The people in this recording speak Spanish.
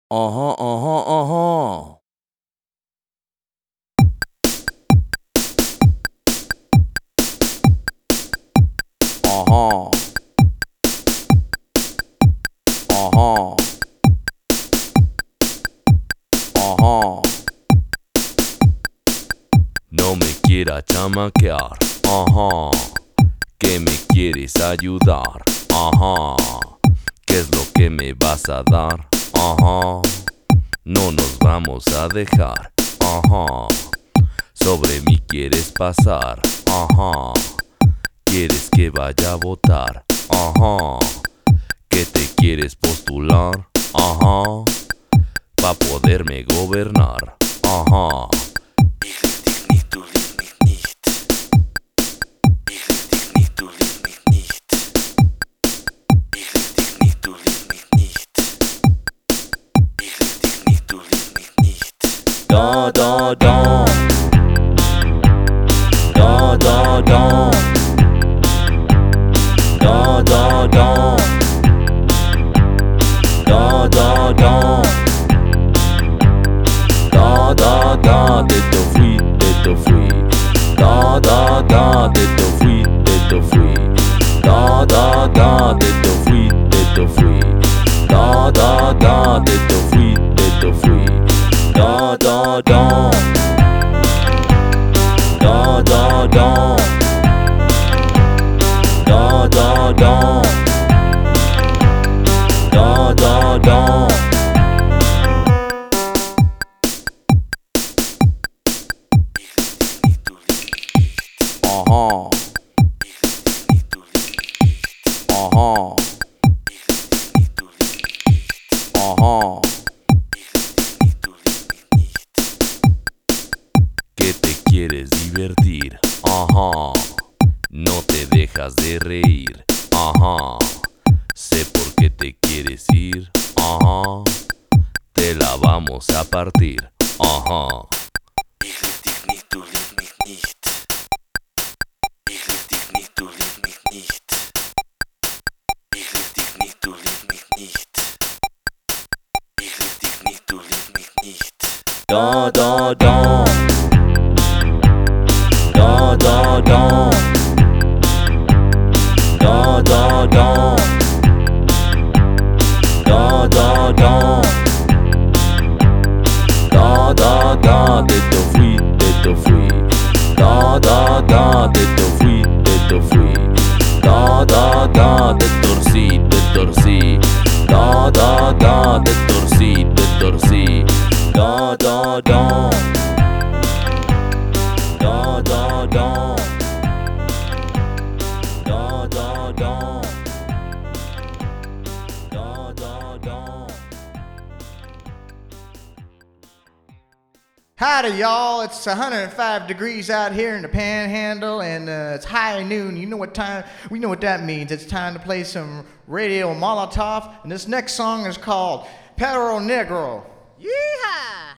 Uh-huh, uh-huh, uh-huh. Uh-huh. Uh-huh. Uh-huh. No me quiera chamaquear. Ajá. Que me quieres ayudar. Ajá. ¿Qué es lo que me vas a dar? Ajá. No nos vamos a dejar. Ajá. Sobre mí quieres pasar. Ajá. Quieres que vaya a votar. Ajá. Que te quieres postular. Ajá. Pa' poderme gobernar. Ajá. Da da da. Da da da. Da da da. Da da da. Da da da. De te fui, de te fui. Da da da. De te fui, de te fui. Da da da. De te fui, de te fui. Da da da. De te fui, de te fui. Da da da. Da da da. Da da da. Da da da. Uh-huh. Uh-huh. Uh-huh. Que te quieres divertir. Ajá. No te dejas de reír. Ajá. Sé por qué te quieres ir. Ajá. Te la vamos a partir. Ajá. Da da da. Da da da. Da da da. Da da da. Da da da. De te fui, de te fui. Da da da. De te fui, de te fui. Da da da. De torcí, de torcí. Da da da. De torcí, de torcí. Da da da. Da da da. Da da da. Da da da. Howdy, y'all. It's 105 degrees out here in the Panhandle, and it's high noon. You know what time? We know what that means. It's time to play some Radio Molotov, and this next song is called Perro Negro. Yeehaw!